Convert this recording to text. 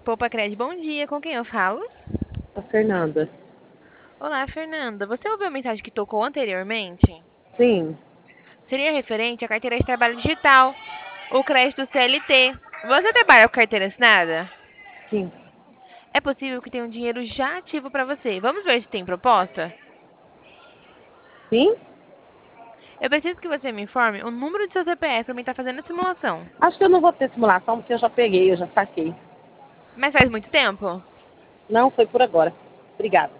Poupa Cred, bom dia. Com quem eu falo? A Fernanda. Olá, Fernanda. Você ouviu a mensagem que tocou anteriormente? Sim, Seria referente à carteira de trabalho digital, o crédito CLT. Você trabalha com carteira assinada? sim. É possível que tenha um dinheiro já ativo para você. Vamos ver se tem proposta? Sim? Eu preciso que você me informe o número do seu CPF para mim estar fazendo a simulação. Acho que eu não vou ter simulação porque eu já peguei, eu já saquei. Mas faz muito tempo? Não, foi por agora. Obrigada.